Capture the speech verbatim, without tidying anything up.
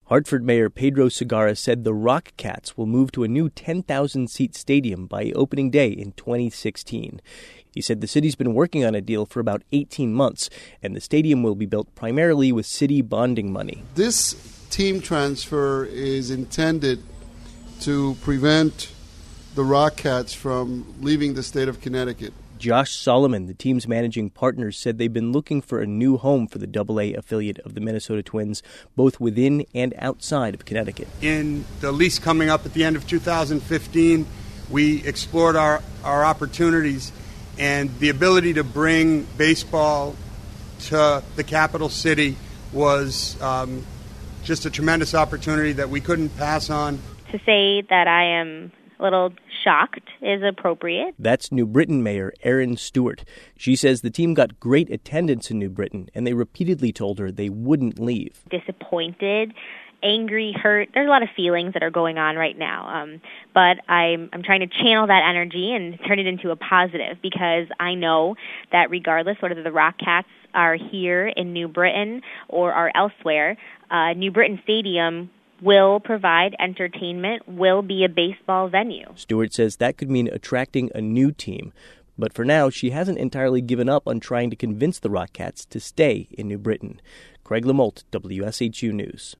Hartford Mayor Pedro Segarra said the Rock Cats will move to a new ten thousand seat stadium by opening day in twenty sixteen. He said the city's been working on a deal for about eighteen months, and the stadium will be built primarily with city bonding money. This team transfer is intended to prevent the Rock Cats from leaving the state of Connecticut. Josh Solomon, the team's managing partner, said they've been looking for a new home for the double A affiliate of the Minnesota Twins, both within and outside of Connecticut. In the lease coming up at the end of two thousand fifteen, we explored our, our opportunities, and the ability to bring baseball to the capital city was um, just a tremendous opportunity that we couldn't pass on. To say that I am a little shocked is appropriate. That's New Britain Mayor Erin Stewart. She says the team got great attendance in New Britain, and they repeatedly told her they wouldn't leave. Disappointed, angry, hurt. There's a lot of feelings that are going on right now. Um, but I'm, I'm trying to channel that energy and turn it into a positive, because I know that regardless whether the Rock Cats are here in New Britain or are elsewhere, uh, New Britain Stadium will provide entertainment, will be a baseball venue. Stewart says that could mean attracting a new team. But for now, she hasn't entirely given up on trying to convince the Rock Cats to stay in New Britain. Craig Lamolt, W S H U News.